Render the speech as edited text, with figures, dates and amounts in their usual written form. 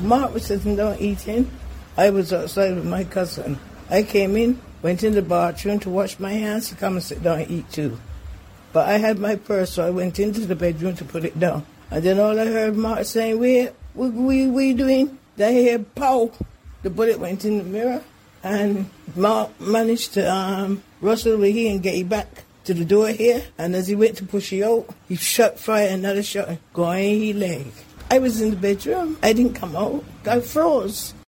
Mark was sitting down eating. I was outside with my cousin. I came in, went in the bathroom to wash my hands to come and sit down and eat too. But I had my purse, so I went into the bedroom to put it down. And then all I heard Mark saying, what you doing? Then I heard, pow! The bullet went in the mirror. And Mark managed to rustle with here and get it back to the door here. And as he went to push it out, he shot fire, another shot, going in his leg. I was in the bedroom. I didn't come out. I froze.